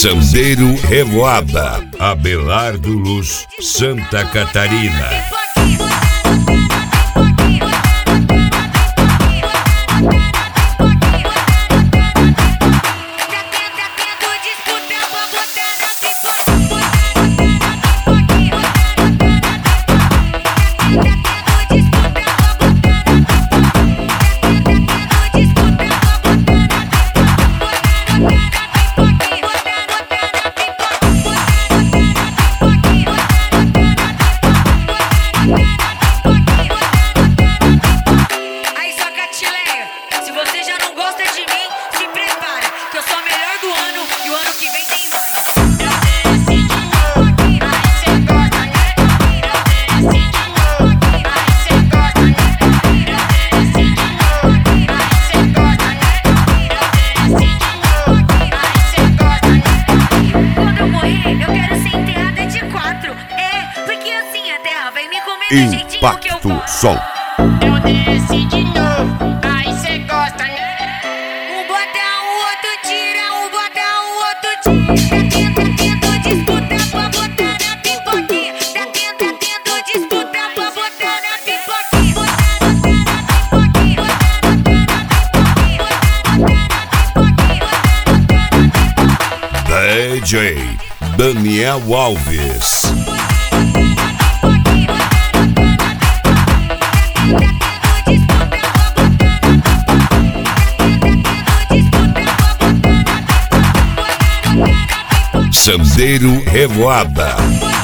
Sandeiro Revoada, Abelardo Luz, Santa Catarina. Impacto Som. Eu desci de novo, aí cê gosta, né? Um bota, o outro tira, um bota, o outro tira. Tento disputar pra botar na pipoquinha. Tento disputar pra botar na pipoquinha. DJ Daniel Alves. Sandeiro Revoada.